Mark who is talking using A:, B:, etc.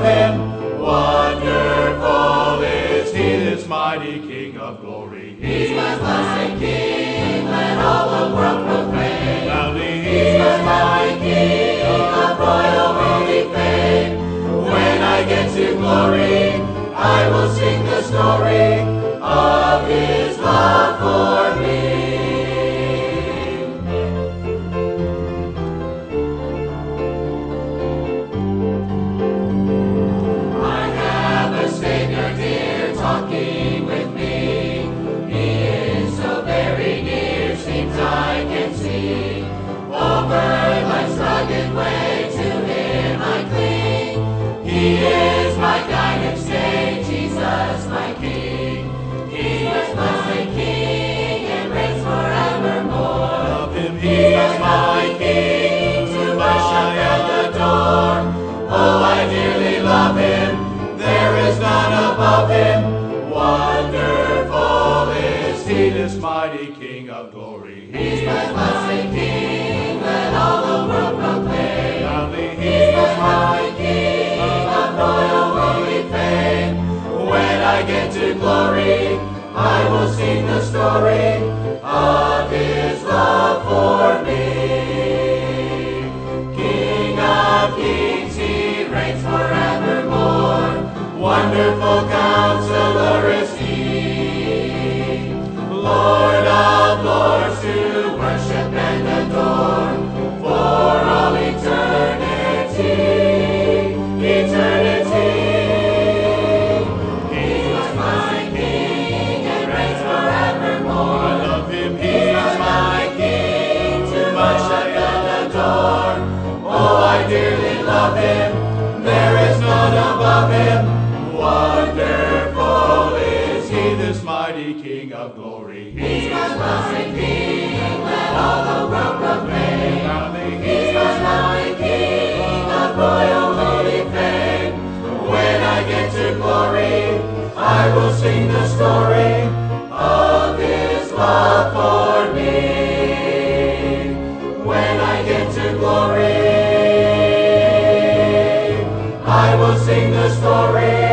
A: him. Wonderful is he, this mighty King of glory.
B: He's my blessed King, let all the world proclaim.
A: Loudly
B: He's my King of royal holy fame. When I get to glory, I will sing the story of his love for me. I have a Savior dear talking with me. He is so very near, seems I can see. Over life's rugged way, to him I cling. He is my guide and stay, Jesus my King. He is blessed King and reigns forevermore.
A: of him, he is my King,
B: To worship and adore. Oh, I dearly love him, there is none above him. Wonderful is
A: he,
B: he.
A: this mighty King of glory.
B: He's my blessed King, let all the world proclaim.
A: Loudly he
B: He's
A: is
B: my King of royal holy fame. When I get to glory, I will sing the story of his love for me. King of kings, he reigns forevermore. Wonderful Counselor is he. Lord of lords, to worship and adore for all eternity. Eternity. He's my King and reigns forevermore.
A: I love him, he
B: He's
A: is
B: my King to worship and adore. Oh, I dearly love him, there is none above him. Wonderful is he.
A: this mighty King of glory.
B: He's my blessed King, let all the world proclaim.
A: Loudly he
B: He's
A: is
B: my King of royal holy fame. When I get to glory, I will sing the story of his love for me. When I get to glory, I will sing the story